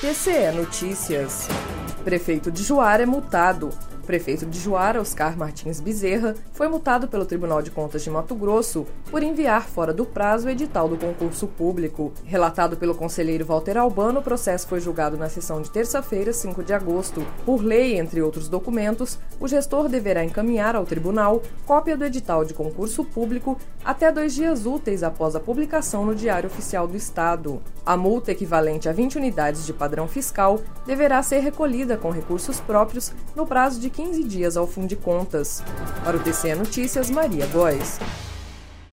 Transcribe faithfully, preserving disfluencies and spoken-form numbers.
T C E Notícias. Prefeito de Juara é multado. O prefeito de Juara, Oscar Martins Bezerra, foi multado pelo Tribunal de Contas de Mato Grosso por enviar fora do prazo o edital do concurso público. Relatado pelo conselheiro Walter Albano, o processo foi julgado na sessão de terça-feira, cinco de agosto. Por lei, entre outros documentos, o gestor deverá encaminhar ao tribunal cópia do edital de concurso público até dois dias úteis após a publicação no Diário Oficial do Estado. A multa, equivalente a vinte unidades de padrão fiscal, deverá ser recolhida com recursos próprios no prazo de quinze dias ao Fundo de Contas. Para o T C E Notícias, Maria Góes.